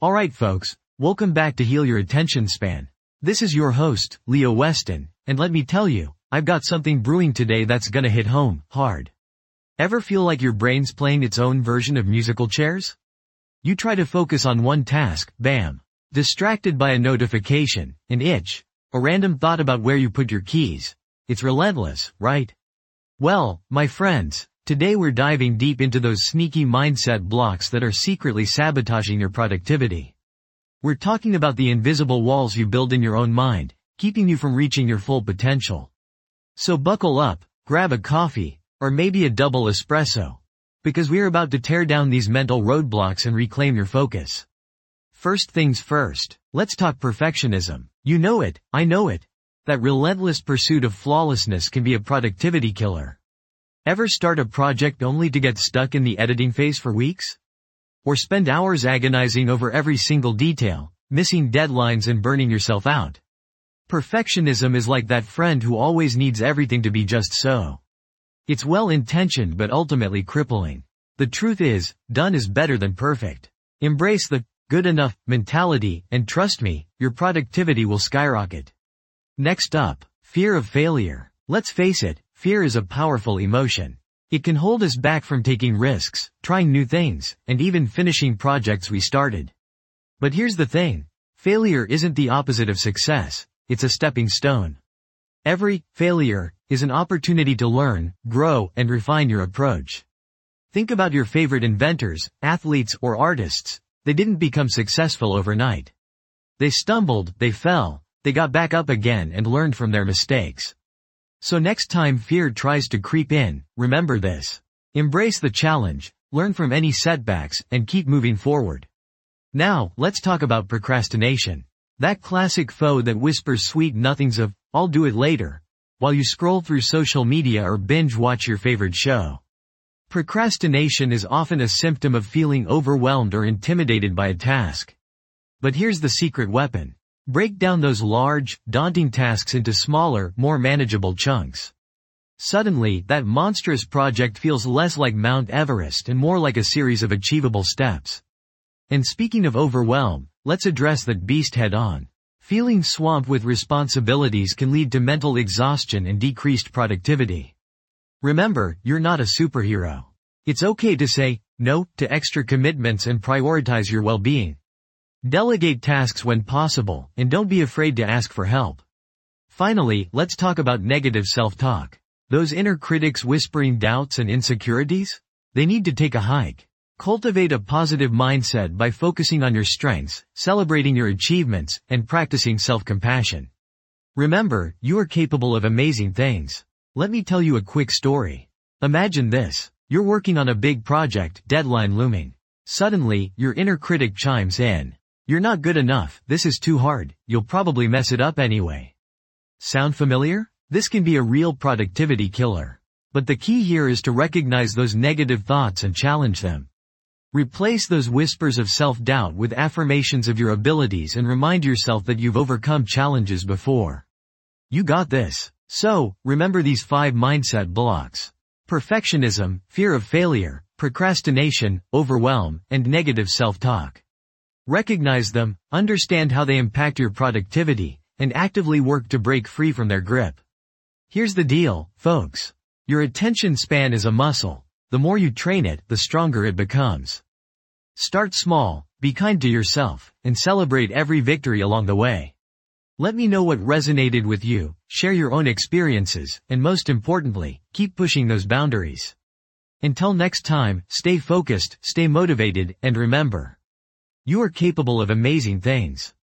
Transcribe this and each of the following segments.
Alright folks, welcome back to Heal Your Attention Span. This is your host, Leo Weston, and let me tell you, I've got something brewing today that's gonna hit home, hard. Ever feel like your brain's playing its own version of musical chairs? You try to focus on one task, bam. Distracted by a notification, an itch, a random thought about where you put your keys. It's relentless, right? Well, my friends, today we're diving deep into those sneaky mindset blocks that are secretly sabotaging your productivity. We're talking about the invisible walls you build in your own mind, keeping you from reaching your full potential. So buckle up, grab a coffee, or maybe a double espresso, because we're about to tear down these mental roadblocks and reclaim your focus. First things first, let's talk perfectionism. You know it, I know it. That relentless pursuit of flawlessness can be a productivity killer. Ever start a project only to get stuck in the editing phase for weeks? Or spend hours agonizing over every single detail, missing deadlines and burning yourself out? Perfectionism is like that friend who always needs everything to be just so. It's well-intentioned but ultimately crippling. The truth is, done is better than perfect. Embrace the good enough mentality, and trust me, your productivity will skyrocket. Next up, fear of failure. Let's face it, fear is a powerful emotion. It can hold us back from taking risks, trying new things, and even finishing projects we started. But here's the thing. Failure isn't the opposite of success, it's a stepping stone. Every failure is an opportunity to learn, grow, and refine your approach. Think about your favorite inventors, athletes, or artists. They didn't become successful overnight. They stumbled, they fell, they got back up again and learned from their mistakes. So next time fear tries to creep in, remember this. Embrace the challenge, learn from any setbacks, and keep moving forward. Now, let's talk about procrastination. That classic foe that whispers sweet nothings of, "I'll do it later," while you scroll through social media or binge watch your favorite show. Procrastination is often a symptom of feeling overwhelmed or intimidated by a task. But here's the secret weapon. Break down those large, daunting tasks into smaller, more manageable chunks. Suddenly, that monstrous project feels less like Mount Everest and more like a series of achievable steps. And speaking of overwhelm, let's address that beast head on. Feeling swamped with responsibilities can lead to mental exhaustion and decreased productivity. Remember, you're not a superhero. It's okay to say no to extra commitments and prioritize your well-being. Delegate tasks when possible, and don't be afraid to ask for help. Finally, let's talk about negative self-talk. Those inner critics whispering doubts and insecurities? They need to take a hike. Cultivate a positive mindset by focusing on your strengths, celebrating your achievements, and practicing self-compassion. Remember, you are capable of amazing things. Let me tell you a quick story. Imagine this. You're working on a big project, deadline looming. Suddenly, your inner critic chimes in. "You're not good enough, this is too hard, you'll probably mess it up anyway." Sound familiar? This can be a real productivity killer. But the key here is to recognize those negative thoughts and challenge them. Replace those whispers of self-doubt with affirmations of your abilities and remind yourself that you've overcome challenges before. You got this. So, remember these 5 mindset blocks. Perfectionism, fear of failure, procrastination, overwhelm, and negative self-talk. Recognize them, understand how they impact your productivity, and actively work to break free from their grip. Here's the deal, folks. Your attention span is a muscle. The more you train it, the stronger it becomes. Start small, be kind to yourself, and celebrate every victory along the way. Let me know what resonated with you, share your own experiences, and most importantly, keep pushing those boundaries. Until next time, stay focused, stay motivated, and remember, you are capable of amazing things.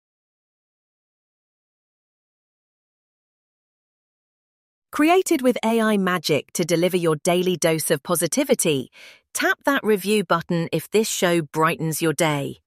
Created with AI magic to deliver your daily dose of positivity, tap that review button if this show brightens your day.